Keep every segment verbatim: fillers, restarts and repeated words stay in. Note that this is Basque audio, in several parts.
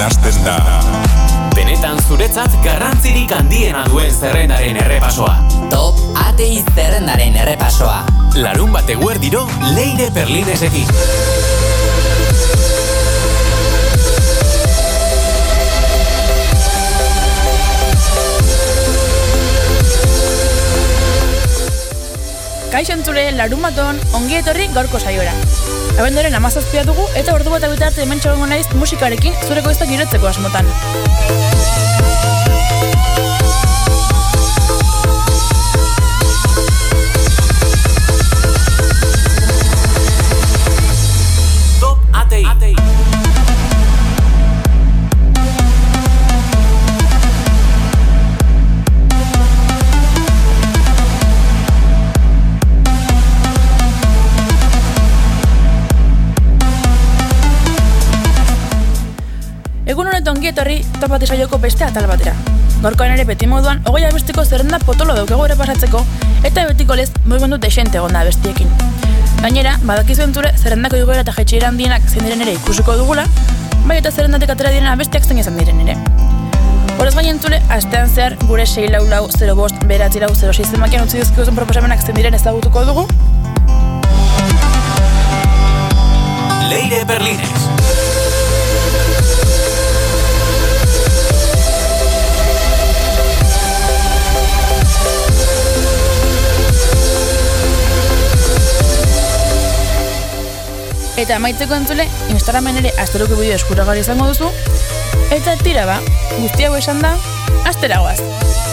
hasten da. Benetan zuretzat garrantzirik handiena duen zerrendaren errepasoa. Top Atei zerrendaren errepasoa. Larun bat eguerdiro Leire Perlinesekin. Kaixo entzule, larun baton, ongi etorri gaurko saiora. Abenduaren hamazazpia dugu eta ordu bat abitarte hemen txagongo naiz musikarekin zure goiztak girotzeko asmotan. Top Atei. Atei. Egun honetan ongi etorri Top Atei saioko beste atal batera. Gaurkoan ere beti moduan, hogei abestiko zerrenda potolo daukagu ere pasatzeko, eta betiko lez mugimendu desente egon da abestiekin. Gainera, badakizu entzure zerrendako igoera eta jaitxera handienak zein diren ere ikusiko dugula, bai eta zerrendatik atera diren abestiak zein izan diren ere. Horrez gain entzule, astean zehar gure sei lau lau zero bost bederatzi lau zero sei zenbakian utzi dizkiguzun proposamenak zein diren ezagutuko dugu. Leire Perlines. Eta amaitzeko entzule, Instagramen ere asteruko bideo eskuragarri izango duzu. Eta tira ba, guzti hau esan da, astera goaz.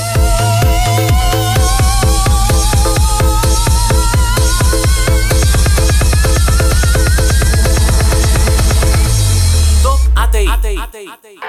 Top Atei. Atei. Atei. Atei.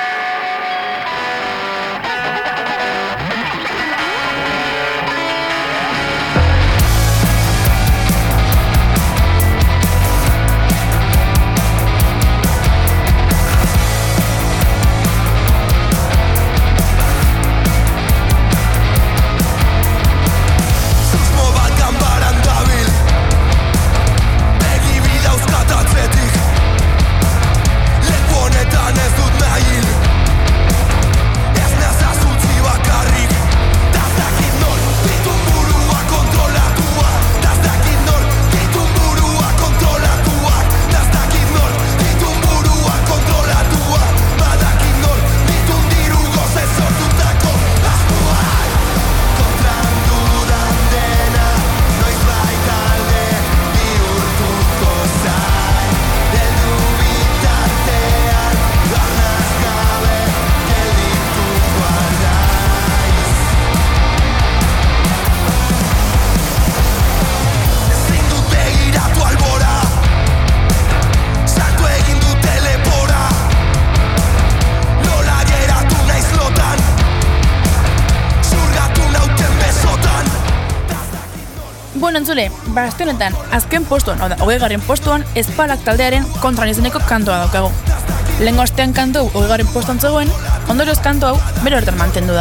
Bueno, entzule, baste honetan, azken postuan, hau da, hogeigarren postuan, Ezpalak taldearen Kontran izeneko kantoa daukagu. Lehengo astean kantu hau hogeigarren postuan zegoen, ondorioz kantu hau bere horretan mantendu da.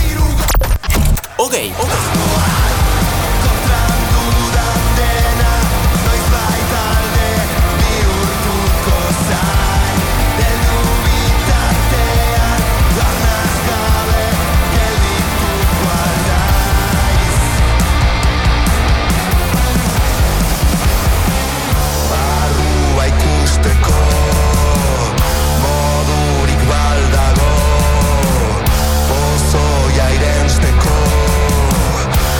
Hogei, hogei. Pozoia irensteko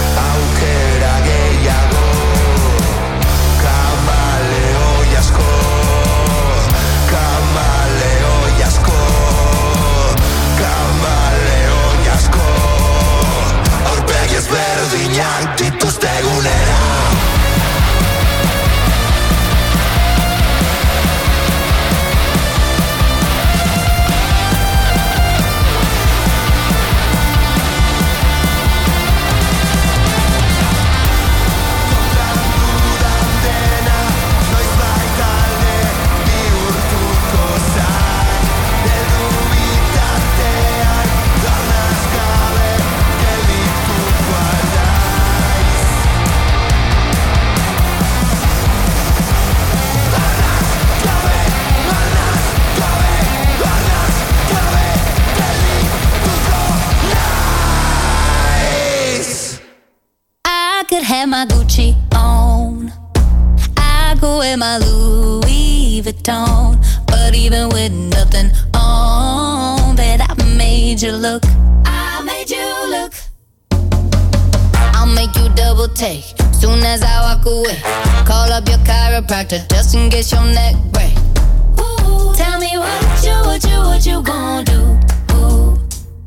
my Louis Vuitton, but even with nothing on, bet I made you look. I made you look. I'll make you double take soon as I walk away. Call up your chiropractor just in case your neck break. Ooh, tell me what you, what you, what you gon' do? Ooh.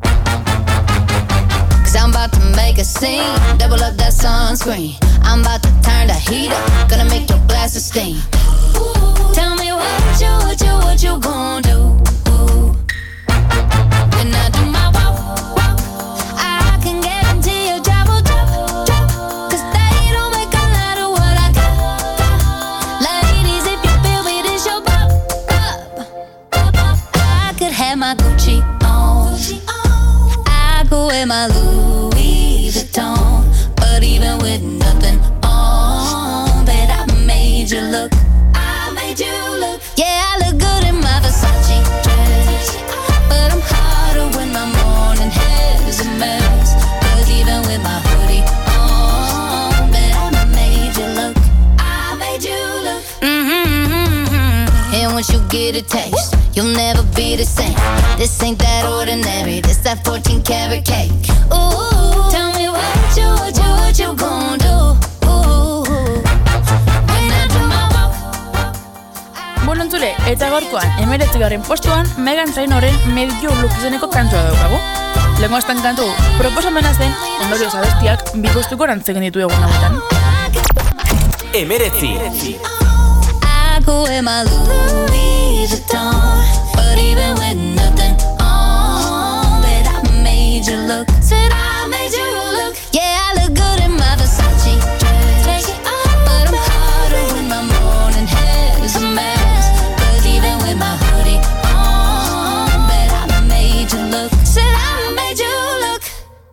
Cause I'm about to make a scene, double up that sunscreen. I'm about to turn the heat up, gonna make your glasses steam. Ooh, tell me what you, what you, what you gon' do? Ooh. When I do my walk, walk, I can guarantee you drop, drop, drop. Cause they don't make a lot of what I got. Ladies, if you feel me, this your pop, pop, pop. I could have my Gucci on, I could wear my Louis Vuitton, but even with nothing on, bet I made you look. I made you look. Yeah, I look good in my Versace dress, but I'm hotter when my morning hair is a mess. Cause even with my hoodie on, bet I made you look. I made you look. Mm-hmm. And once you get a taste, you'll never be the same. This ain't that ordinary, this that fourteen karat cake. Ooh, tell me what you, what you, what you gon' do? Ooh, when I do my walk. Bueno, entzule, eta gaurkoan, emeretzigarren postuan, Megan Trainorren Made You Look izeneko kantua daukagu. Lenguaztan kantu proposamena zen, ondorioz abestiak, bi postuko rantzegen ditu egun hauetan. Emeretzi. I go wear my Louis Vuitton, but even with nothing on, bet I made you look. Said I made you look. Yeah, I look good in my Versace dress, but I'm hotter when my morning hair is a mess. Cause even with my hoodie on, bet I made you look. Said I made you look.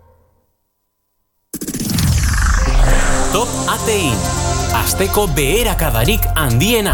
Top Atein. Asteko beherakadarik handiena.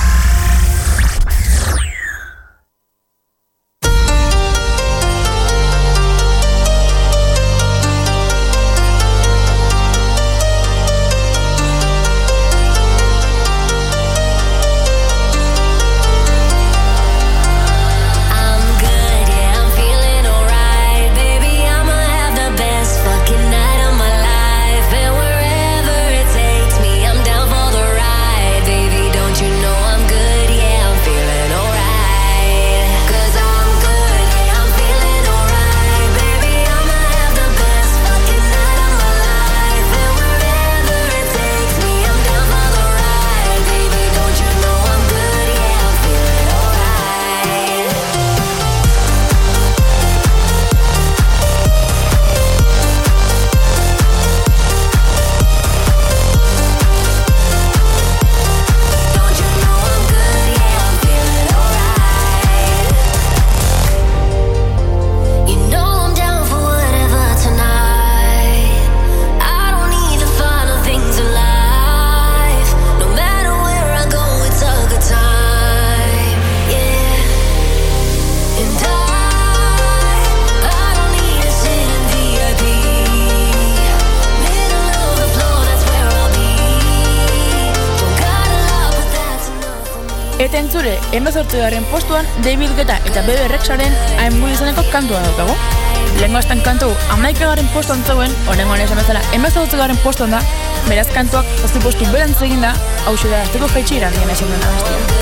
Eta entzule, hemezortzigarren postuan David Guetta eta Bebe Rexharen I'm Good izeneko kantua daukagu. Lehengoazten kantu hamaikagarren postuan zegoen, horrengoan esan bezala hemezortzigarren postuan da, beraz kantuak zazpi postu berantz egin da, hau da azteko jaitxira dien esan dena bestia.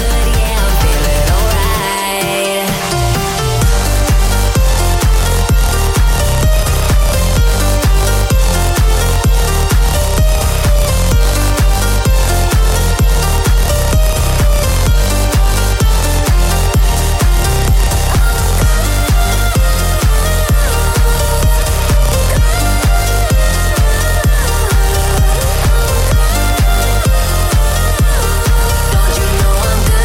Don't you know I'm good?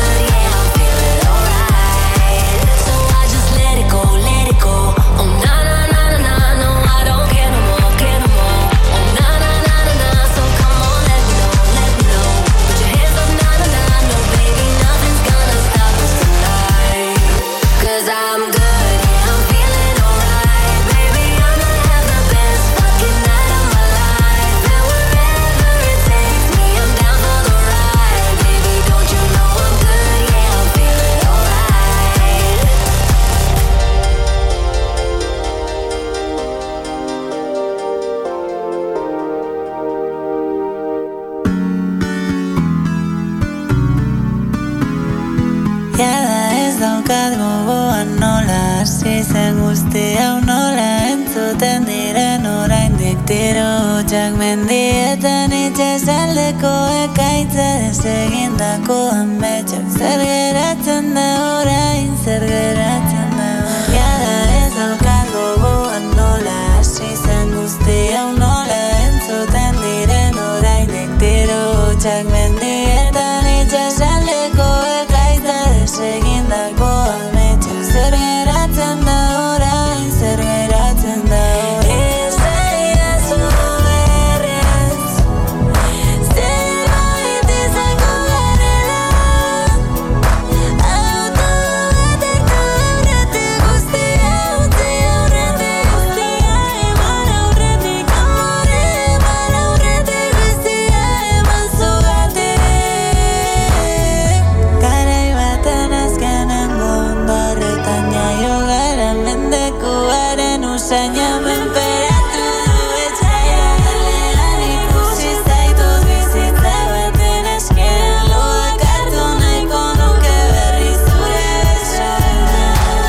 guzti hau nola entzuten diren oraindik tiro hutsak mendietan itxasaldeko ekaitza desegindako ametsak. Zer geratzen da orain, zer geratzen da orain. Jada ez daukat gogoan nola hasi zen guzti hau nola entzuten diren oraindik tiro hutsak mendietan itxasaldeko ekaitza desegindako ametsak. Zer geratzen da orain, zer geratzen da orain. Ezaidazu berriz, zerbait izango garela. Auto batek aurretik guztia utzi aurretik guztia eman aurretik amore eman aurretik guztia eman zugatik. Garai baten azkenengo ondarretan jaio gara mendekuaren usaina menperatu du etxaia. Lehan ikusi zaitut bizitza baten eskean loak hartu nahiko nuke berri zure besoena.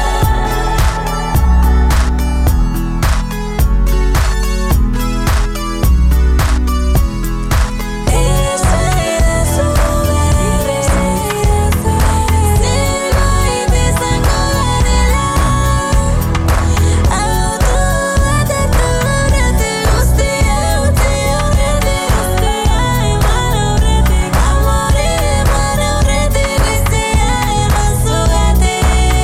Ezaidazu berriz, zerbait izango garela. Auto batek aurretik guztia utzi aurretik guztia eman aurretik amore eman aurretik guztia eman zugatik.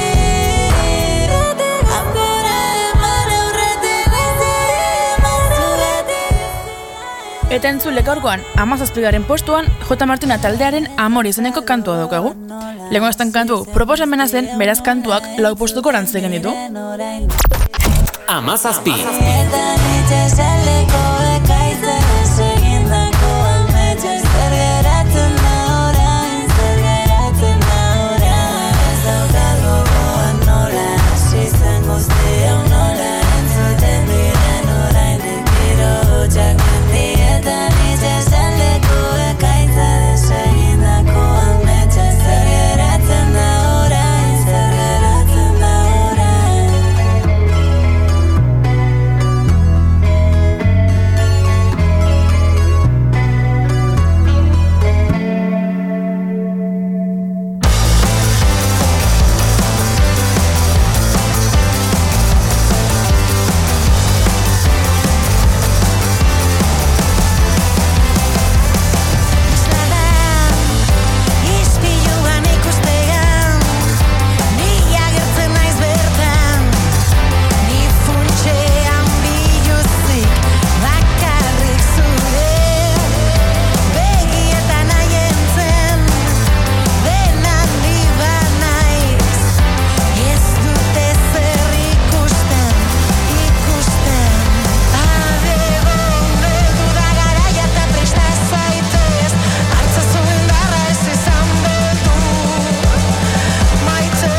Amore eman aurretik guztia eman zugatik. Eta entzule gaurkoan, hamazazpigarren postuan, J. Martina taldearen Amor izeneko kantua daukagu. Lehenko estan kantu proposamena zen, beraz kantuak lau postuko rantzegen ditu. Hamazazpi. Mendietan itxasaldeko ekaitza desegindako ametsak. Zer geratzen da orain, zer geratzen da orain. Ez daukat gogoan nola hasi zen guzti hau nola entzuten diren oraindik tiro hutsak mendietan itxasaldeko ekaitza desegindako ametsak. Zer geratzen da orain, zer geratzen da orain. Ispiluan ikustean, ni agertzen naiz bertan, ni funtsean biluzik bakarrik zure begietan haientzen, denan liba naiz, ez dute zer ikusten, ikusten. Adegon heldu da garaia eta presta zaitez, hartzazu indarra ez izan beldu, maite.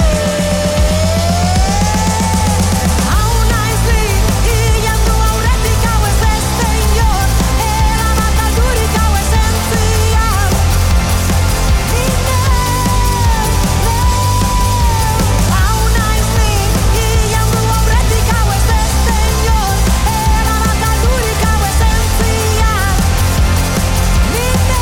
Hau naiz ni, hilandu aurretik hau ez beste inor, erabat aldurik hau ez entzian. Ni neu, hau naiz ni, hilandu aurretik hau ez beste inor, erabat aldurik hau ez entzian. Ni neu, neu.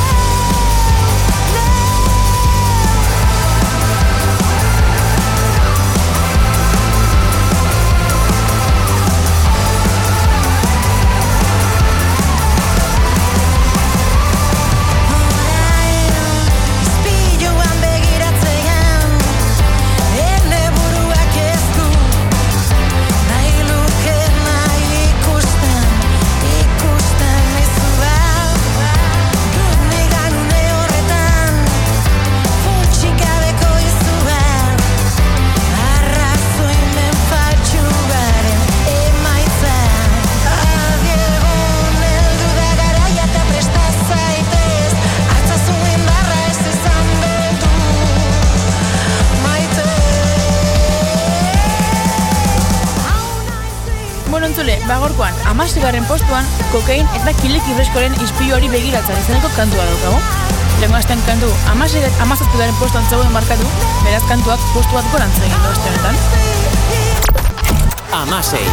Ispiluan begiratzean, ene buruak ez du nahi luke nahi ikusten, ikusten izu bat. Dut nigan une horretan, funtsik gabeko izu bat, arrazoimen faltsugaren emaitza. Adiegon heldu da garaia eta presta zaitez, hartzazu indarra ez izan beldu, maite. Bueno, entzule, bagorkoan, hamaseigarren postuan, kokain eta kiliki freskoren ispiluari begiratzen izeneko kantua daukagu. Lehenko astean kantu, hamazazpigarren postuan zegoen markatu, beraz kantuak postu bat gorantzen egin du aste honetan. hamasei.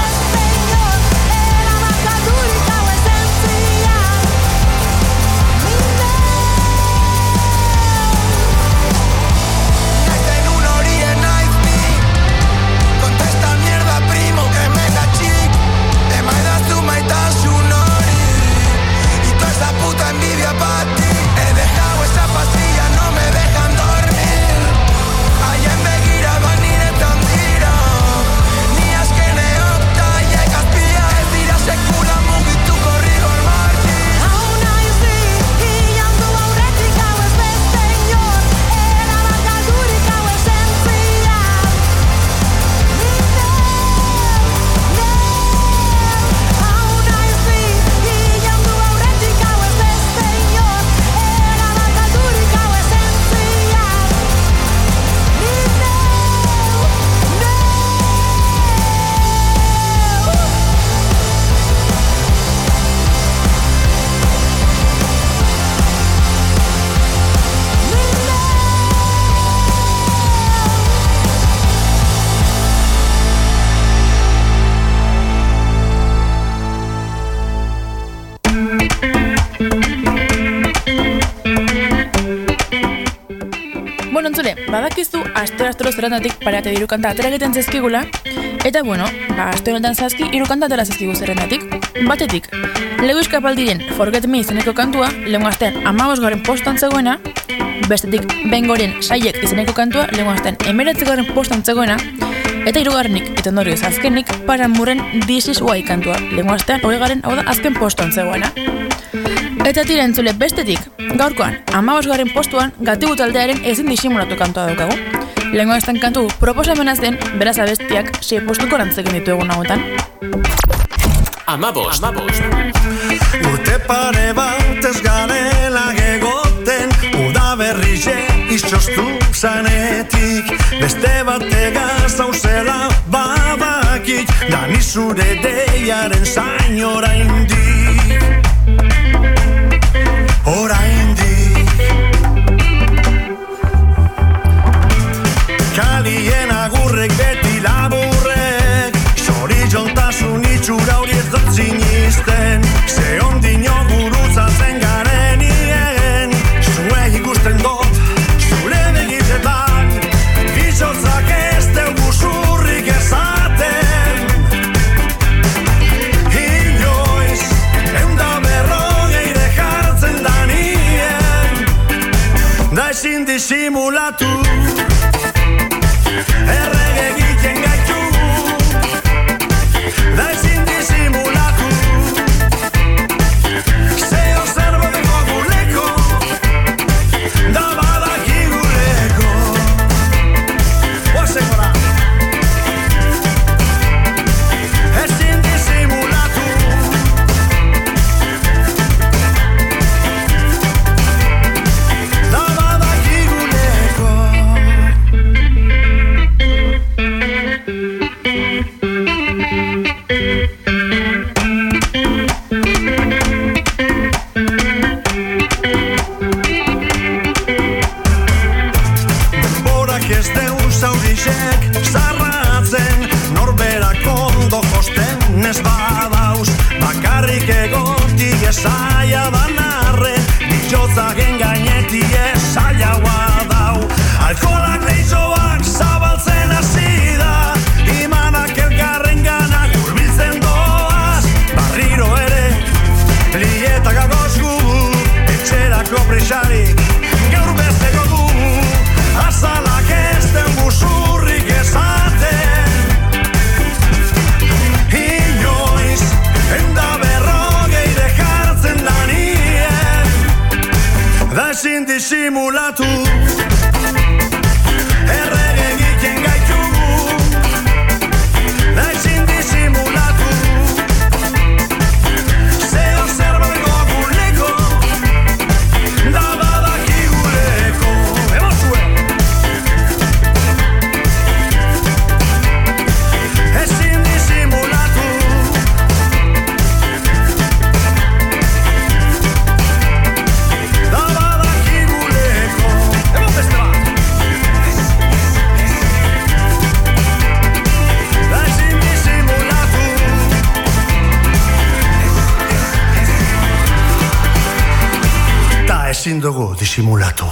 Badakizu astero-astero zerrendatik parate hiru kanta atera egiten zezkigula, eta bueno, ba, aste honetan zazki hiru kanta atera zezkigu zerrendatik. Batetik, Lewis Capaldiren Forget Me izeneko kantua, lehengo astean hamabosgarren postuan zegoena, bestetik Bengoren Saiek izeneko kantua, lehengo astean hemeretzigarren postuan zegoena, eta hirugarrenik, eta ondorioz azkenik, Paramoren This Is Why kantua, lehengo astean hogeigarren, hau da azken postuan zegoena. Eta tira entzule bestetik, gaurkoan, hamabosgarren postuan Gatibu taldearen ezin disimulatu kantua daukagu. Lehengo estan kantu proposamena zen, beraz abestiak sei postuko rantzeken ditu egun hauetan. Amabost. Urte pare bat ez garela gegoten, udaberrize izoztu zanetik, beste bategaz hauzela babakik, dani zure deiaren zain oraindik. Oraindik kalien agurrek beti laburrek, zorizontasun itxura hori ez dut zinisten, ze ondino gurutzatzen garenien, zue ikusten dut zure begitzetan, bizotzak ez dugu zurrik ezaten, inoiz eunda berrogeire jartzen danien, da ezin disimulatu, errege egiten gaitu, da ezin disimulatu, zeo zerbo deko guleko, da badakiguleko. Oazen gora! Ezin disimulatu, da badakiguleko. Denborak ez deu zaurizek zarratzen, norberak ondo josten ez badauz, bakarrik egotik ezaia banarren, bitxotzagen gainetik ezaiaua dau, alkoholak leitzoak zabaltzen hasi da, imanak elkarren ganak hurbiltzen doaz, barriro ere plietak agozgu, etxerako prisarik gaur bezeko du, azalak ez dugu zurrik ezaten, inoiz enda berrogeire jartzen danien, da ezin disimulatu, errege egiten gaitu, da ezin disimulatu, zeo zerbo deko guleko, da badakiguleko. Emozue! Ezin disimulatu, da badakiguleko. ezin dugu disimulatu.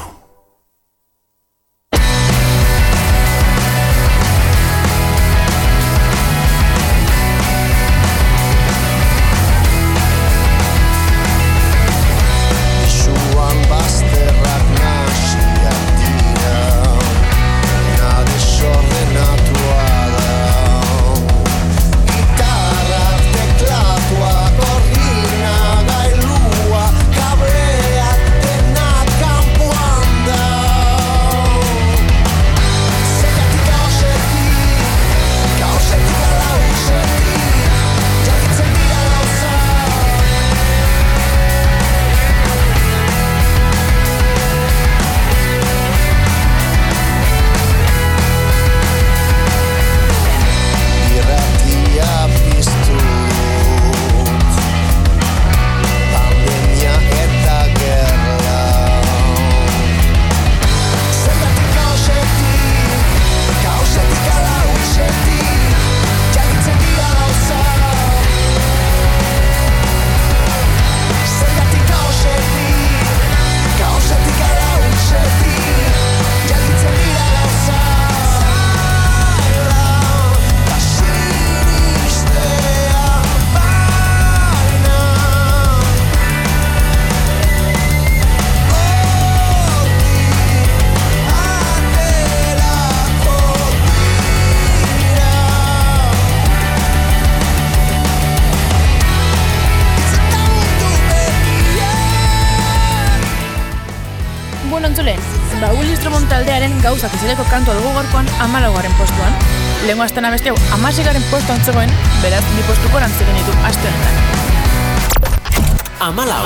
Gauzak izileko kantua dugu gorkoan amalaugarren postuan. Lehenko azten abesti hau amasigaren postuan zegoen, beraz, bi postuko rantzegen ditu aste honetan. Amalau.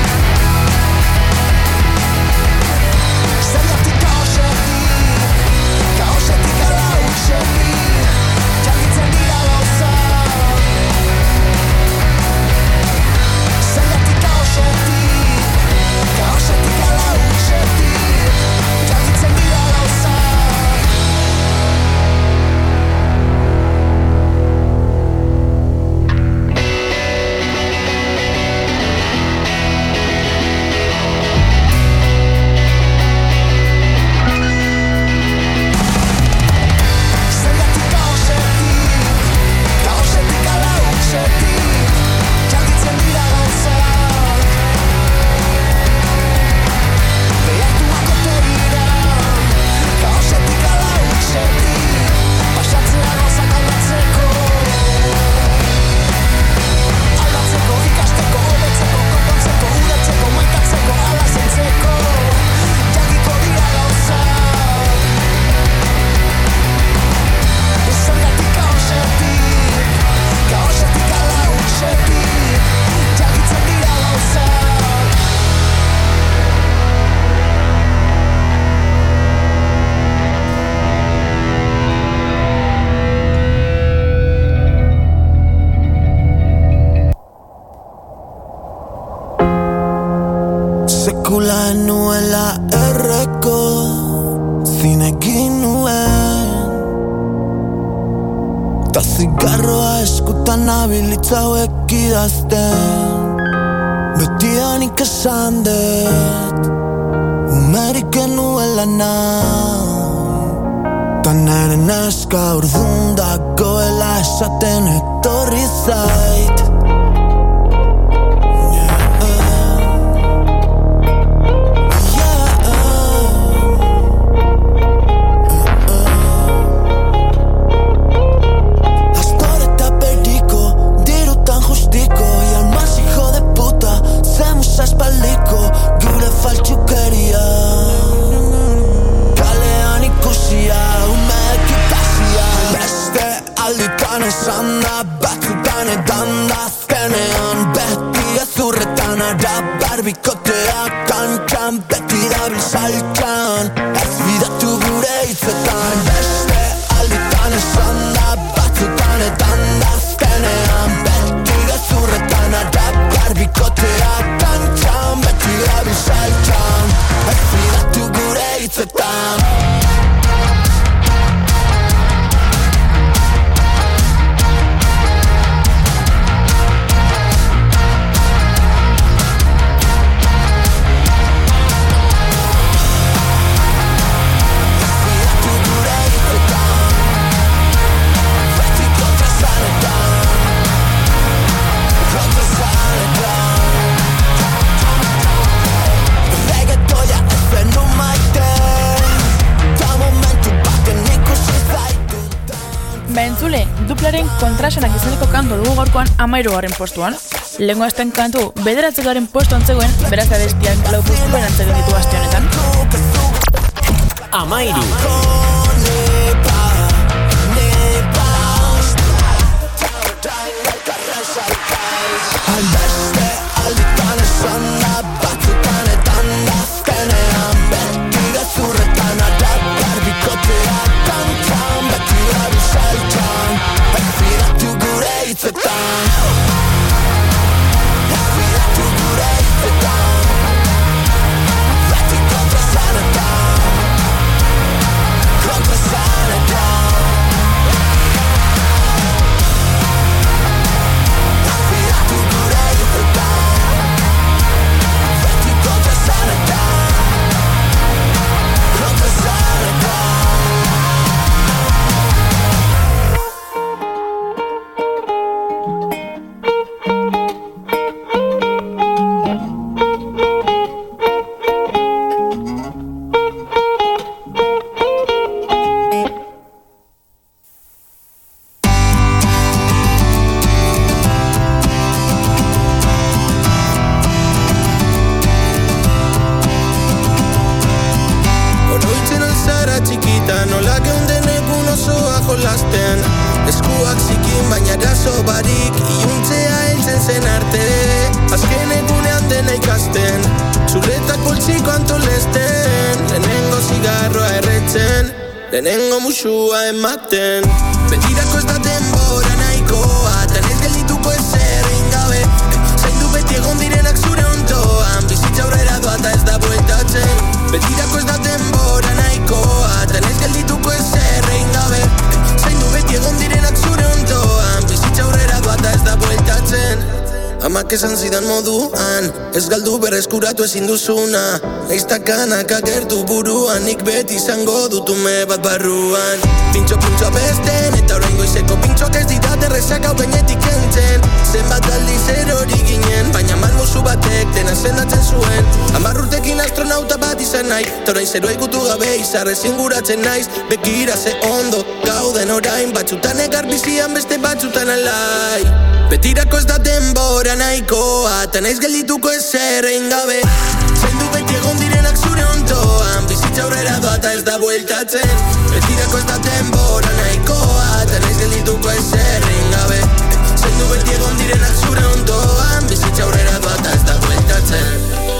Sekula nuela erreko zinekin nuen Ta zigarroa eskutan abilitzauek idazten Betianik esan dut Umerik nuela nahi Ta nere neska urdun dagoela esaten etorri zait Esan da batzutan edan da azkenean beti ezurretan ara barbikotea kantxan beti dabil saltxan ez bidatu gure hitzetan beste alditan esan da batzutan edan da azkenean beti ezurretan ara barbikotea kantxan beti dabil saltxan ez bidatu gure hitzetan duplaren kontrasenak izeneko kantu dugu gaurkoan amairugarren postuan. Lehengo azten kantu bederatzegaren postuan zegoen, beraz abestiak lau postuan antzegen ditu aste honetan. Amairu. Albeste alditan esan da batzutan etan da azkenean beti gezurretan adaptar bikotea kantxan beti da bizaltxan ez fidatu gure hitzetan ez fidatu gure hitzetan beti kontrasanetan kontrasanetan lehenengo musua ematen betirako ez da denbora nahikoa tanez geldituko ezerrin gabe zaindu beti egon direnak zure ondoan bizitza aurrera doa eta ez da bueltatzen betirako ez da denbora nahikoa tanez geldituko ezerrin gabe zaindu beti egon direnak zure ondoan bizitza aurrera doa eta ez da bueltatzen amak esan zidan moduan ez galdu berreskuratu ezin duzuna Neiztakanak agertu buruan nik beti izango dutume bat barruan Pintxo pintxo abesten eta orain goizeko pintxoak ez ditate rezak hau gainetik kentzen Zenbat aldiz erori ginen baina malmuzu batek dena sendatzen zuen Hamar urtekin astronauta bat izan nahi eta orain zeroa ikutu gabe izarrez inguratzen naiz Begira ze ondo gauden orain batzutan egar bizian beste batzutan alai Betirako ez da denbora nahikoa eta naiz geldituko ezerrein gabe Zaindu beti egon direnak zure ondoan bizitza aurrera doa eta ez da bueltatzen Betirako ez da denbora nahikoa eta naiz geldituko ezerrein gabe Zaindu beti egon direnak zure ondoan bizitza aurrera doa eta ez da bueltatzen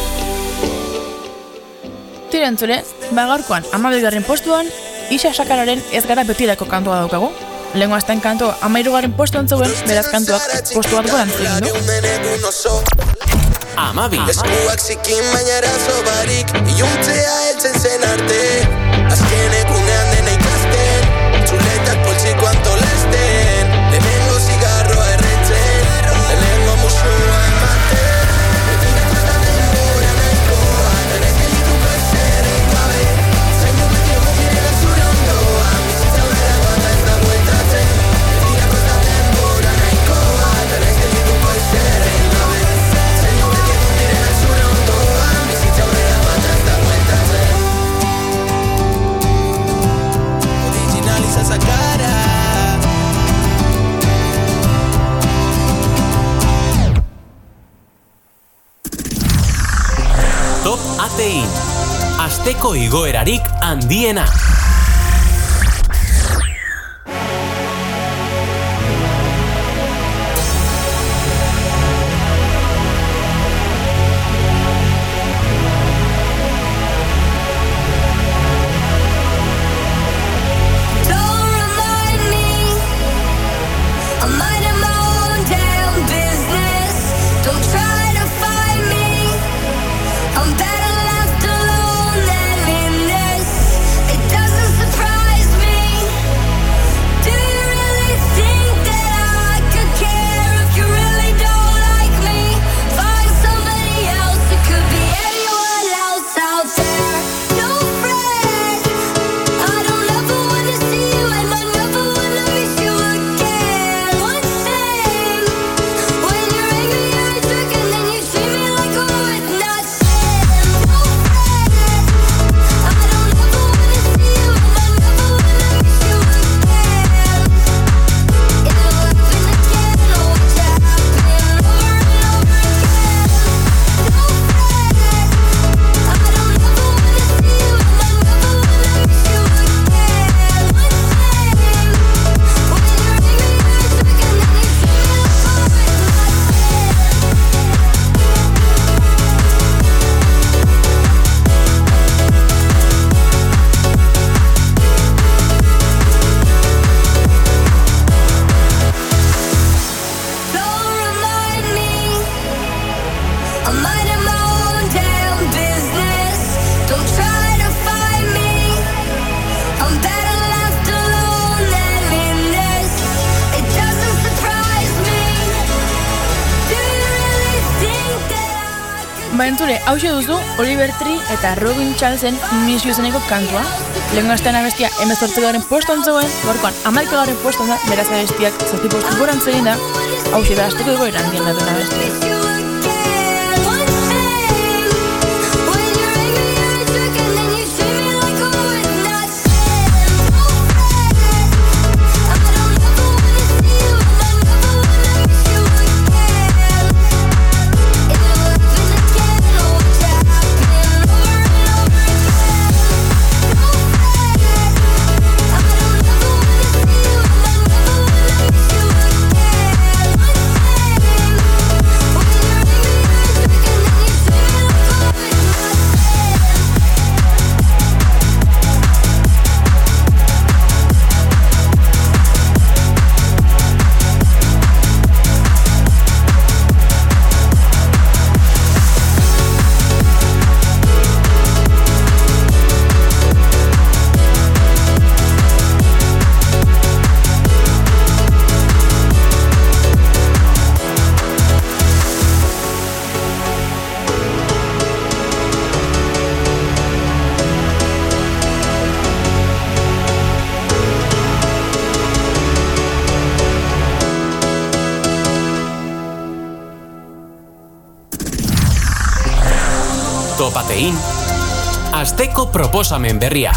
Tirentzule, bagaurkoan amabigarren postuan Isa Sakararen ez gara betirako kantua daukagu Lehengo azten kanto amairugarren postuan zegoen, beraz kantuak postu bat goran zegin du. Amabi. Eskuak zikin baina eraso barik, iluntzea heltzen zen arte. Azken egunean dena ikasten, txuletak poltsiko antolesten. Lehenengo zigarroa erretzen, lehenengo musua ematen. Betirako ez da denbora nahikoa, denez geldituko ezerrein gabe. Zaindu beti egon direnak zure ondoan, bizitza aurrera doa eta ez da bueltatzen. Betirako ez da denbora nahikoa, denez geldituko ezerrein gabe. Zaindu beti egon direnak zure ondoan, bizitza aurrera doa eta ez da bueltatzen. Original Isa Sakara. Top Atein. Asteko igoerarik handiena. Don't remind me, I'm minding my own damn business. Don't try to find me, I'm better left alone than in this. It doesn't Ba entzule, hause duzu Oliver Tree eta Robin Charlesen Miss You zeneko kantua. Lehen gaztean abestia emezortzegaren poston zegoen, gorkoan amaikagaren poston da, beraz abestiak zazpi postu gorantz egin da, hause da azteko egoeran dien datuen abestia. Topatein, asteko proposamen berria.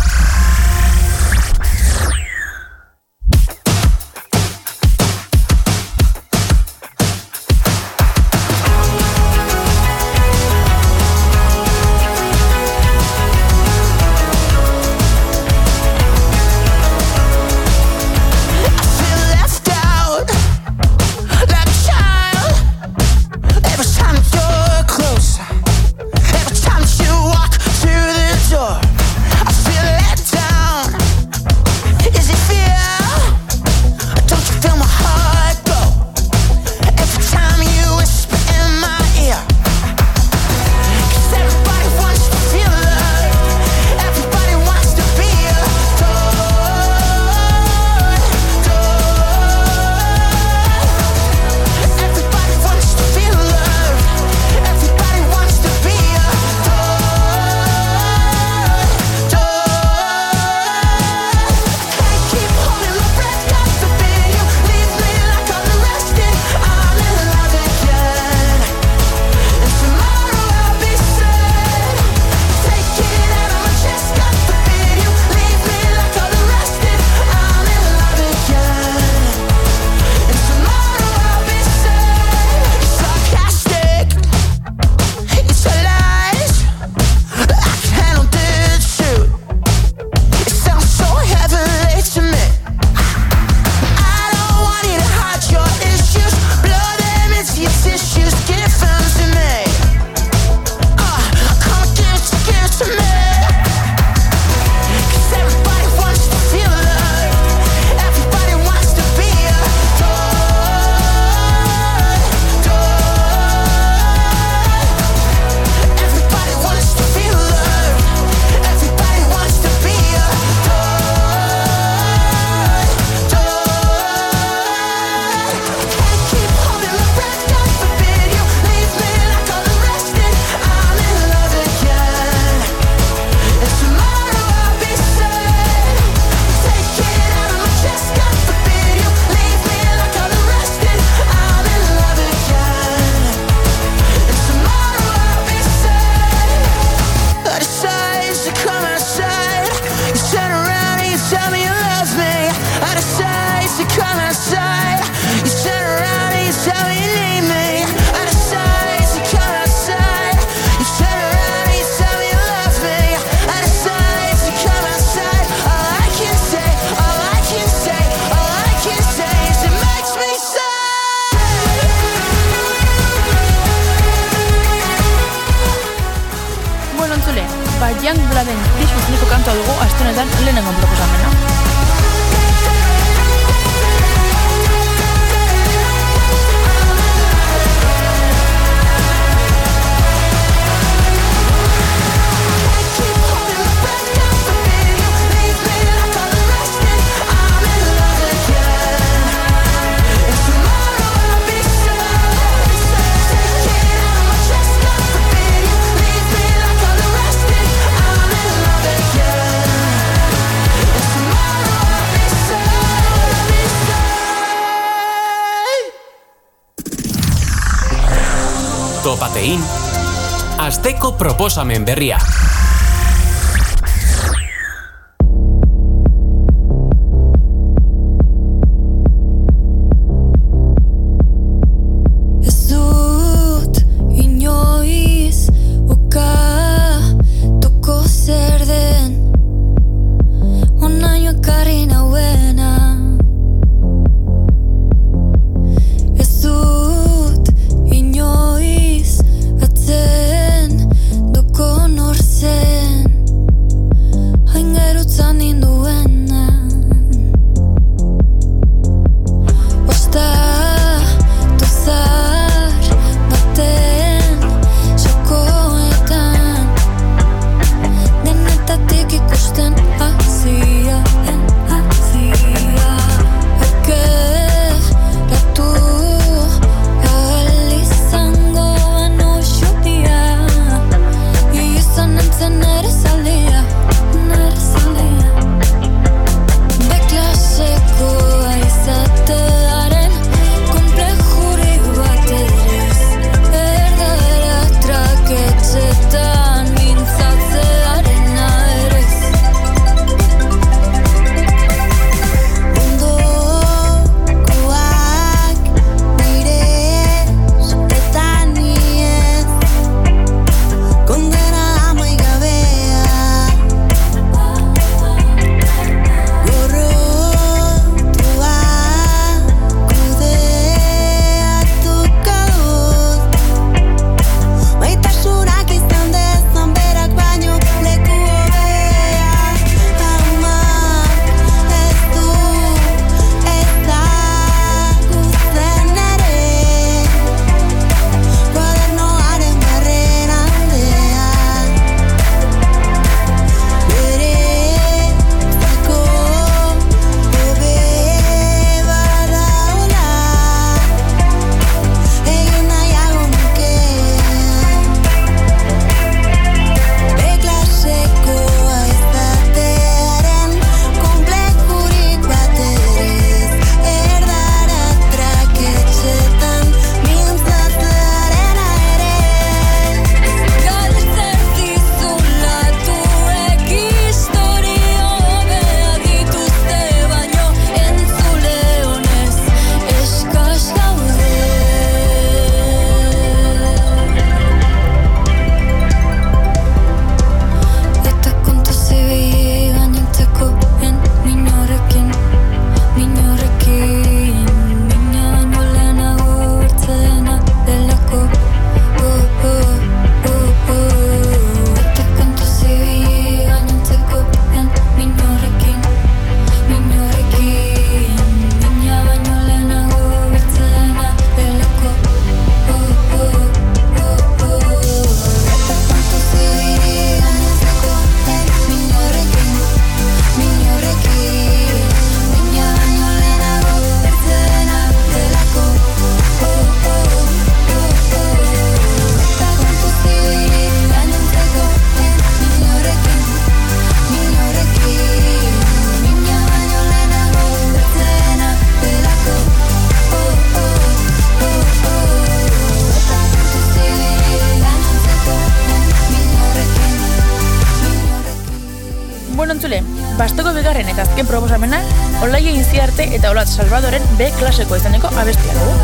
Young Blooden Dishes niko kantua dugu astenetan lehenengo proposamena. Topatein, asteko proposamen berria. Basteko bigarren eta azken proposamena Olaia Inziarte eta Olatz Salvadoren B klaseko izaneko abestia dugu.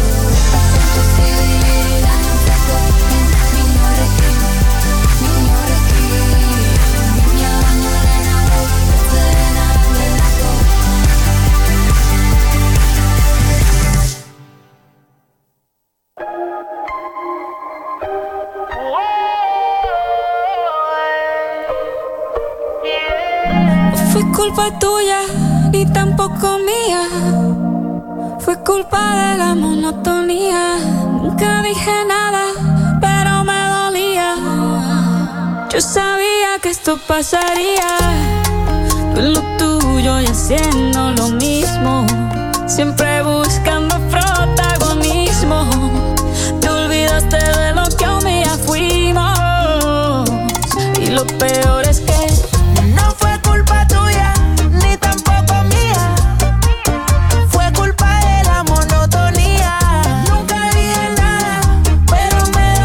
Fue culpa tuya, ni tampoco mía. Fue culpa de la monotonía. Nunca dije nada, pero me dolía. Yo sabía que esto pasaría. Tú en lo tuyo y haciendo lo mismo. Siempre buscando protagonismo. Te olvidaste de lo que un día fuimos. Y lo peor es que Fue culpa de la monotonía. Nunca dije nada, pero me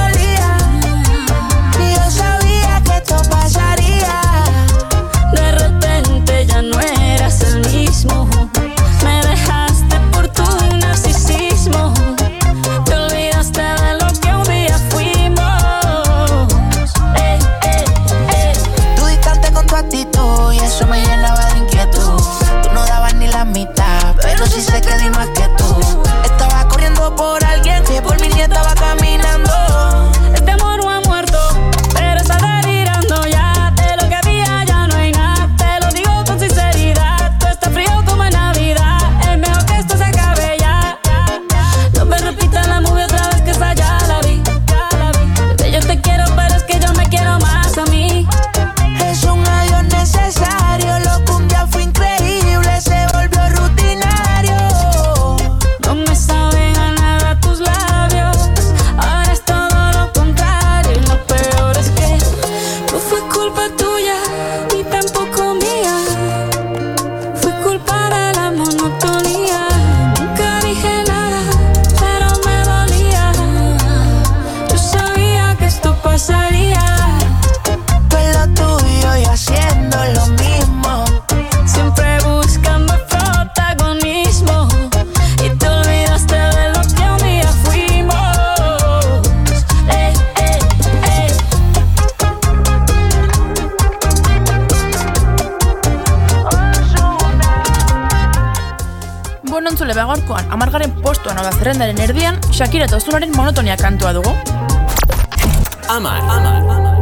que tú. Estaba corriendo por alguien que por mí ni estaba caminando. Este amor no ha muerto, pero está delirando ya. De lo que había ya no hay nada. Te lo digo con sinceridad. Tú estás frío como en Navidad. Es mejor que esto se acabe ya. No me repitas la movie otra vez, que esa ya la vi. Bebé, yo te quiero, pero es que yo me quiero más a mí. Es un adiós necesario. Lo que un día fue increíble se volvió rutinario. No me saben a nada tus labios. Ahora es todo lo contrario. Y lo peor es que no fue culpa tuya, ni tampoco mía. Fue culpa de la monotonía. Nunca dije nada, pero me dolía. Yo sabía que esto pasaría. Tú en lo tuyo y haciendo lo mismo. Siempre buscando protagonismo. Y te olvidaste de lo que un día fuimos. Eh, eh, eh. Bueno, entzule bagorkoan, amargaren postuan hau da zerrendaren erdian, Shakira eta Ozunaren monotonia kantua dugu. Amar, amar, amar.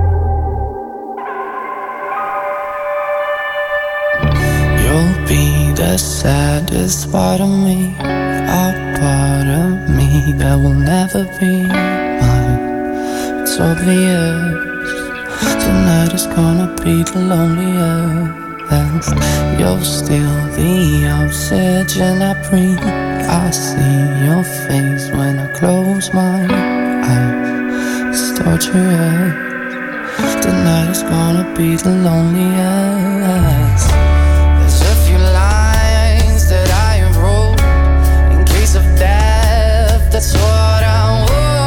You'll be the saddest part of me, a part of me that will never be mine. It's obvious tonight is gonna be the loneliest. You're still the oxygen I breathe. I see your face when I close my eyes. It's torturous. Tonight is gonna be the loneliest. There's a few lines that I have wrote in case of death. That's what I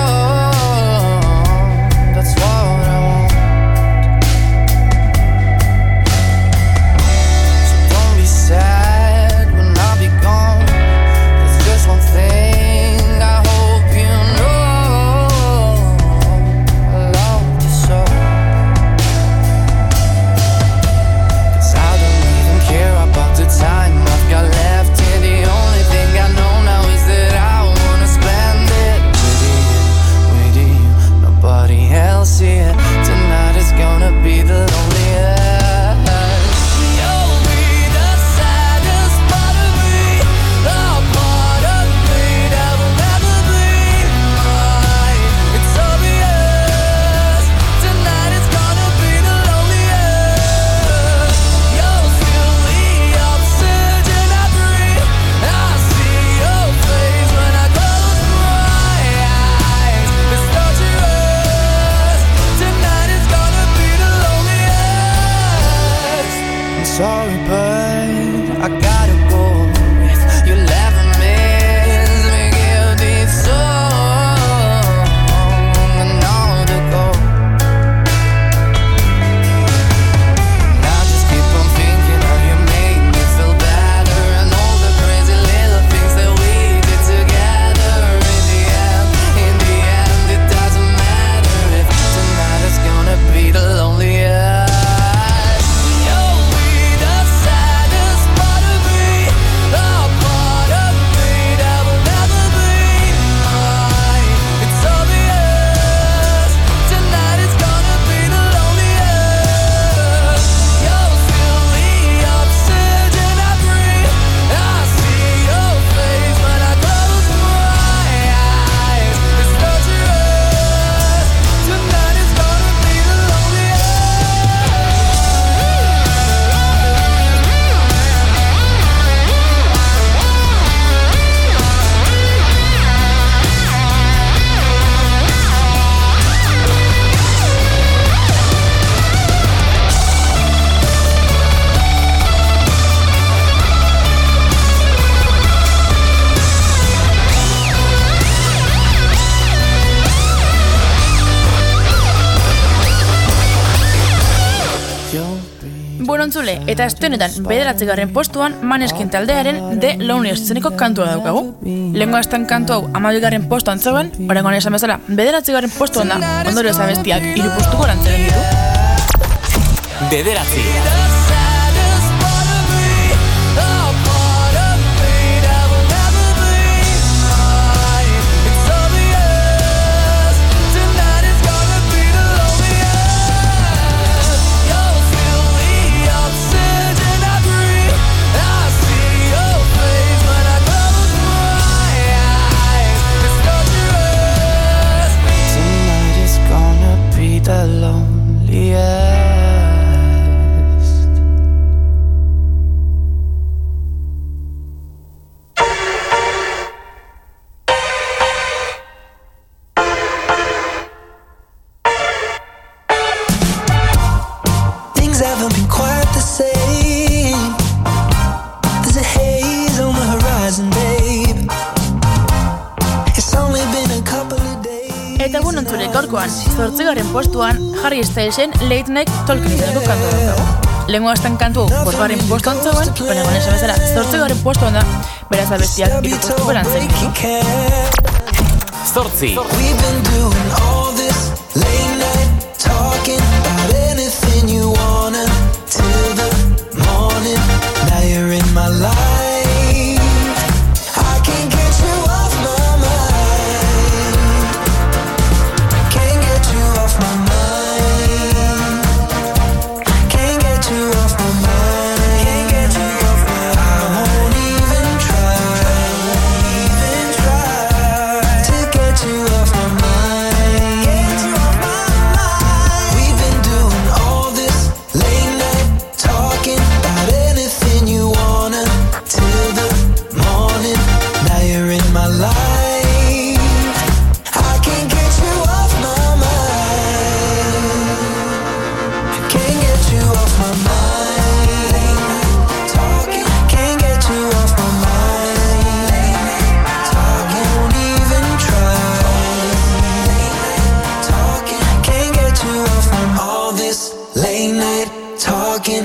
want. That's what I want. So don't be sad when I'll be gone. There's just one thing I hope you know. I love you so. 'Cause I don't even care about the time I've got left here. The only thing I know now is that I wanna spend it with you, with you, nobody else here. Tonight is gonna be the loneliest. You'll be the saddest part of me, the part of me that will never be mine. It's obvious. Tonight is gonna be the loneliest. You'll feel the oxygen I breathe. I see your face when I close my eyes. It's torturous. Tonight is gonna be the loneliest. I'm sorry, but I gotta go. If you'll ever miss me, give this song another go. And I just keep on thinking how you make me feel better, and all the crazy little things that we did together. In the end, in the end, it doesn't matter if tonight is gonna be the loneliest. You'll be the saddest part of me, the part of me that will never be mine. It's obvious. Tonight is gonna be the loneliest. You'll feel the oxygen I breathe. I see your face when I close my eyes. It's torturous. Tonight is gonna be the Bueno, entzule, eta aste honetan bederatzigarren postuan Maneskin taldearen The Loneliest izeneko kantua daukagu. Lehengo astan kantu hau hamabigarren postuan zegoen, oraingoan esan bezala bederatzigarren postuan da, ondorioz abestiak hiru postuko lantzeren ditu. Bederatzi. saddest part of me, the part of me that will never Tirantzure gaurkoan, zortzigarren postuan, Harry Stylesen Late Night Talking izeneko kantua daukagu. Lehengo azten kantu borgarren postuan zegoen, baina gane esan bezala zortzigarren postuan da, beraz abestiak hiru postu berantzen. Zortzi. We've been doing all this late night talking about anything you wanna till the morning. Now you're in my life. I can't get you off my mind. Can't get you off my mind. Can't get you off my mind. Can't get you off my mind. I won't even try, even try to get you off my mind. Get you off my mind. We've been doing all this late night talking about anything you wanna till the morning. Now you're in my life. I can't get you off my mind. Can't get you off my mind. Talking, can't get you off my mind. Talking, won't even try. Talking, can't get you off my mind. All this late night talking.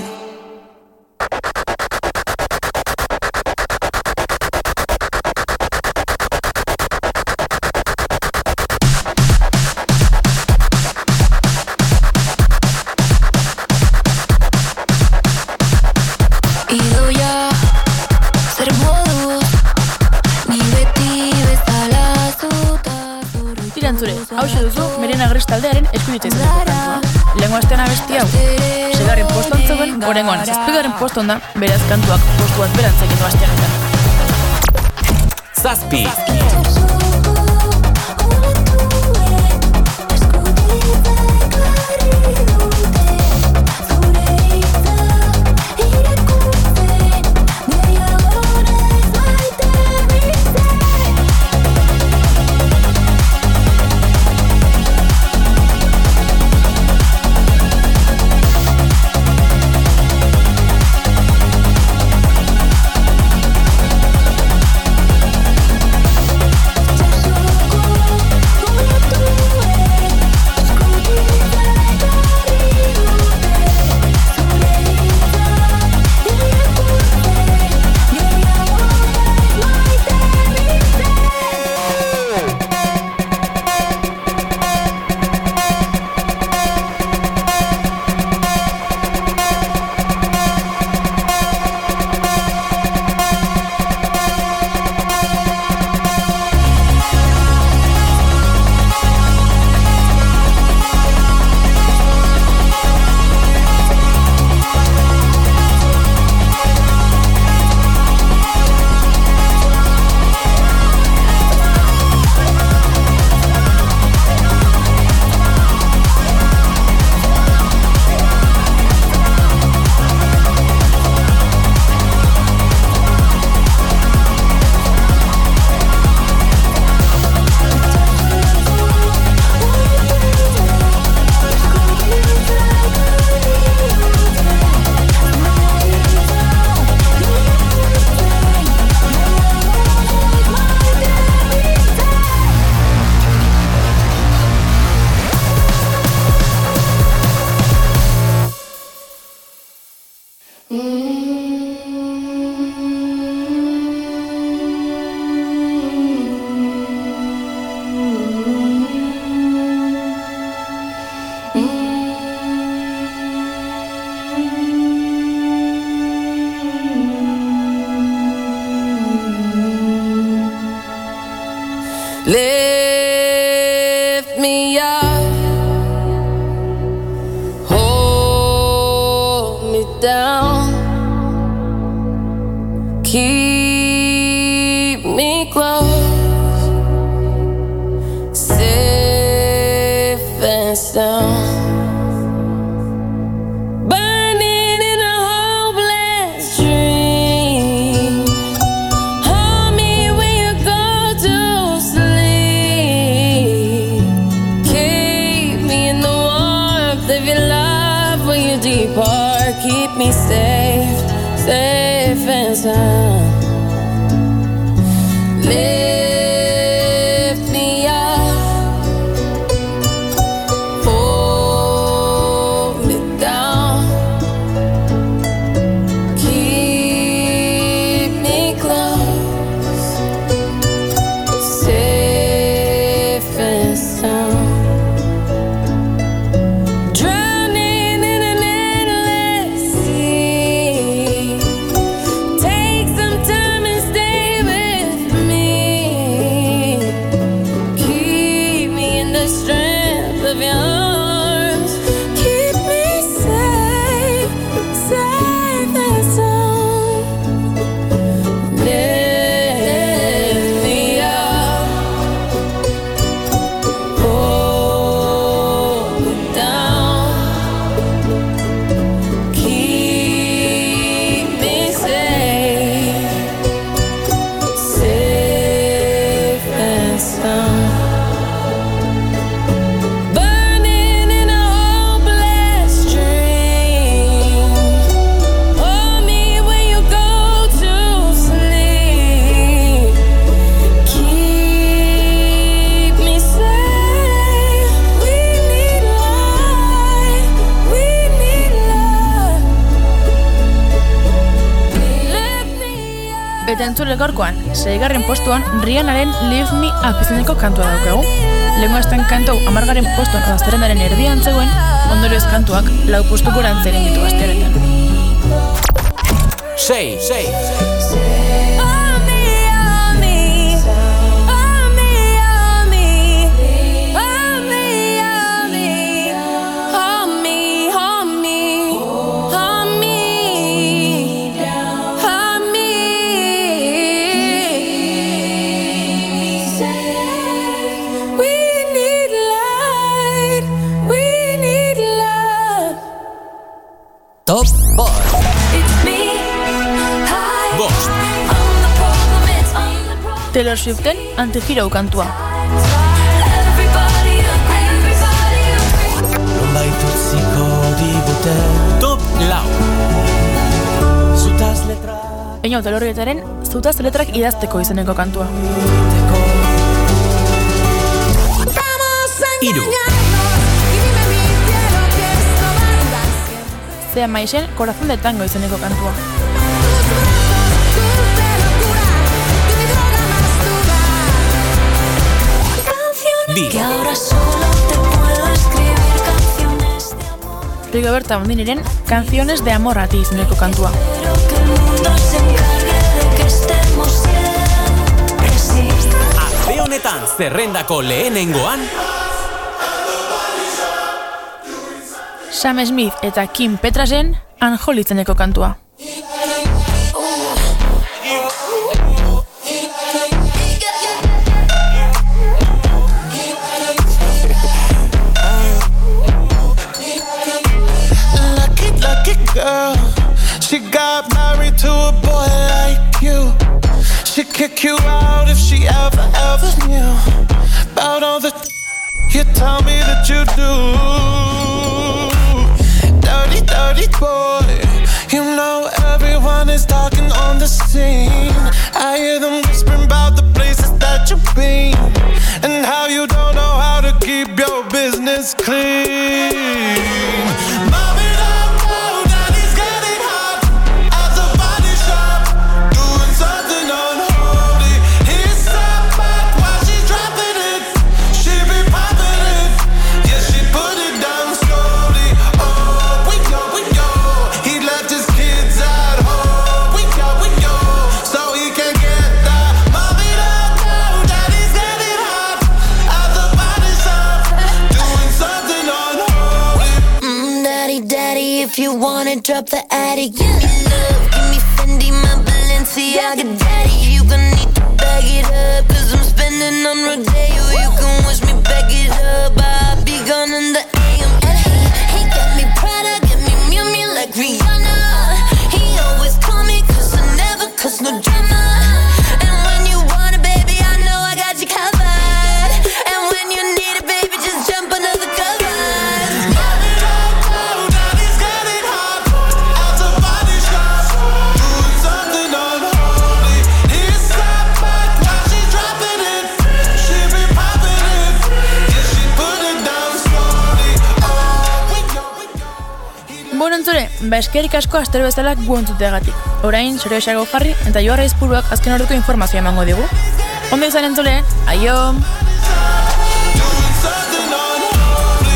Idoia, zer moduz, ni beti bezala zuta zuru. Tirantzure, hauxe duzu, Merena Gris taldearen Eskuditza izeneko kantua. Lehengo astean abesti hau, segarren postuan zegoen, orengoan zazpigarren postuan da, beraz kantuak postu bat berantzek edo astean eta. Zazpi. Lift me up, hold me down, keep me close, safe and sound. Burning in a hopeless dream. Hold me when you go to sleep. Keep me in the warmth of your love when you depart. Keep me safe, safe and sound. Lift me up, entzule gaurkoan, seigarren postuan Rihannaren Leave Me Up izeneko kantua daukagu. Lehengo estan kantu amargarren postuan oda zerrendaren erdian zegoen, ondorioz kantuak lau postuko rantzeren ditu astearetan. Sei, sei. Top bost. Bost. Taylor Swiften Anti-Hero kantua. Top lau. Eño Taylorrietaren Zutaz letrak idazteko izeneko kantua. Iru. Zea Maixen Corazón de Tango izeneko kantua. Bi. Rigoberta Bandiniren Canciones de Amor a ti izeneko kantua. Aste honetan zerrendako lehenengoan Sam Smith eta Kim Petrasen Anjol izeneko kantua. Lucky, lucky girl. She got married to a boy like you. She'd kick you out if she ever, ever knew about all the you tell me that you do. Dirty, dirty boy. You know everyone is talking on the scene. I hear them whispering about the places that you've been and how you don't know how to keep your business clean. Mommy, don't know that he's getting hot at the body shop, doing something unholy. He's sat back while she's dropping it. She be popping it, yeah, she put it down slowly. Oh, we go, we go. He left his kids at home. We go, we go. So he can get that. Mommy, don't know that he's getting hot at the body shop, doing something unholy. Mm, daddy, daddy, if you wanna drop the attic, give me love, give me Fendi, my Balenciaga daddy. You gonna need to bag it up, cause I'm spending on Rodeo. You can wish me back it up, I'll be gone in the A M. And he, he got me Prada, got me Miu Miu like Rihanna. He always call me cause I never cause no drama. And when you want it, baby, I know I got you covered. And when you need it, baby, just jump under the covers. Mommy, don't know that he's getting hot at the body shop, doing something unholy. He's sat back while she's dropping it. She be popping it, yeah, she put it down slowly. Oh, we go, we go. Bueno, entzure, ba eskerik asko astero bezala guontzuteagatik. Orain, zero esago jarri eta Joarra Izpuruak azken orduko informazioa emango digu. Ondo izan entzule, aio! Doing something unholy.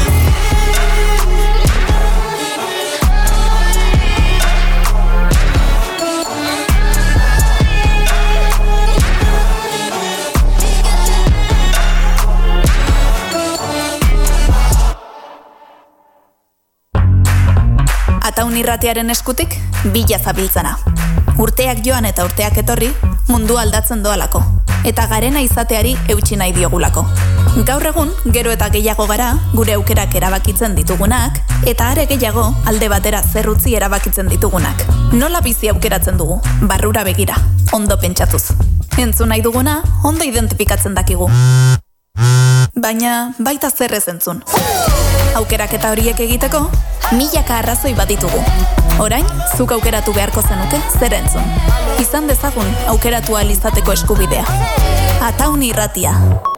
Ataun irratiaren eskutik, bila zabiltzana. Urteak joan eta urteak etorri, mundu aldatzen doalako. Eta garena izateari eutsi nahi diogulako. Gaur egun, gero eta gehiago gara, gure aukerak erabakitzen ditugunak, eta are gehiago, alde batera zerrutzi erabakitzen ditugunak. Nola bizi aukeratzen dugu? Barrura begira, ondo pentsatuz. Entzun nahi duguna, ondo identifikatzen dakigu. Baina, baita zer ez entzun. Aukerak eta horiek egiteko, milaka arrazoi bat ditugu. Orain, zuk aukeratu beharko zenuke zer entzun. Izan dezagun aukeratu ahal izateko eskubidea. Ataun irratia.